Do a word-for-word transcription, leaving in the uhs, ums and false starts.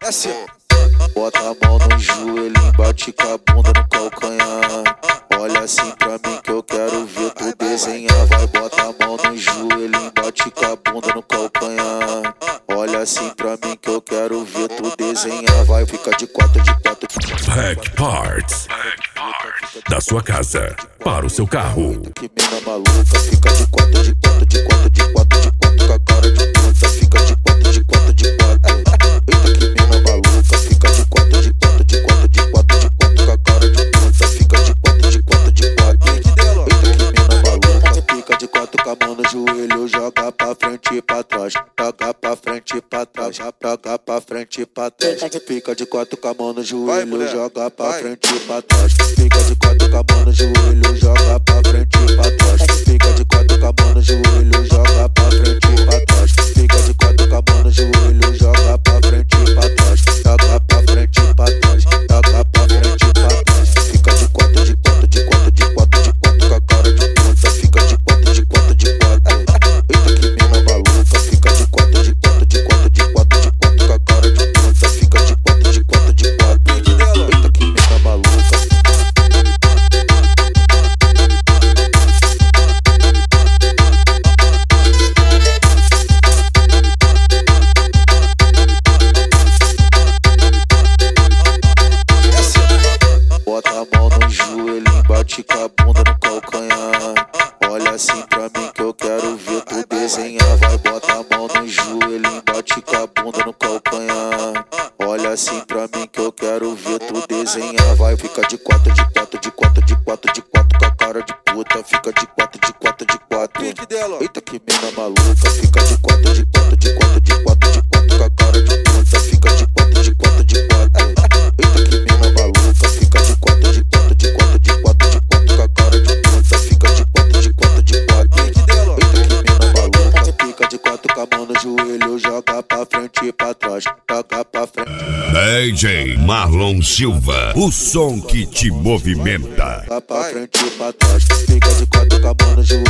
É assim. Bota a mão no joelho, bate com a bunda no calcanhar. Olha assim pra mim que eu quero ver tu desenhar. Vai, bota a mão no joelho, bate com a bunda no calcanhar. Olha assim pra mim que eu quero ver tu desenhar. Vai, fica de quatro, de quatro. Hack Parts. Da sua casa para o seu carro. Que mina maluca, fica de quatro, de quatro, de quatro, de quatro, de quatro com a cara de puta. Fica de quatro, de quatro, de quatro. Eita que mina maluca, fica de quatro, de quatro, de quatro, de quatro, de quatro com a cara de puta. Fica de quatro, de quatro, de quatro. Eita que mina maluca, fica de quatro com a mão no joelho, joga pra frente e pra trás, joga pra frente e pra trás, joga pra frente e pra trás. Fica de quatro com a mão no joelho, joga pra frente e pra trás. Fica de quatro com a mão no joelho, joga pra frente e pra trás. Fica de quatro com a mão no joelho, joga pra frente e pra trás. Fica de quatro com a mão no joelho, joga pra frente e pra trás. Joga pra frente e pra trás, joga pra frente e pra trás. Fica de quatro, de quatro, de quatro, de quatro, de quatro com a cara de puta. Fica de quatro, de quatro, de quatro. Eita que mina maluca, fica de quatro, de quatro, de quatro, de quatro, de quatro com a cara de puta. Fica de quatro, de quatro, de quatro. Eita que mina maluca. Bota a mão no joelho, bate com a bunda no calcanhar. Olha assim pra mim que eu quero ver tu desenhar. Vai, bota a mão no joelho, bate com a bunda no calcanhar. Olha assim pra mim que eu quero ver tu desenhar. Vai, fica de quatro, de quatro, de quatro, de quatro, de quatro com a cara de puta. Fica de quatro, de quatro, de quatro. Eita que mina maluca, fica de quatro, de quatro, de quatro, de quatro, de quatro com a cara de puta. Fica de quatro, de quatro, de quatro. Eita que mina maluca, fica de quatro, de quatro, de quatro, de quatro, de quatro com a cara de puta. Fica de quatro, de quatro, de quatro. Eita que mina maluca, fica de quatro com a mão no joelho, joga pra frente e pra trás, joga pra frente. D J Marlon Silva, o som que te movimenta. Joga pra frente e pra trás, fica de quatro com a mão no joelho.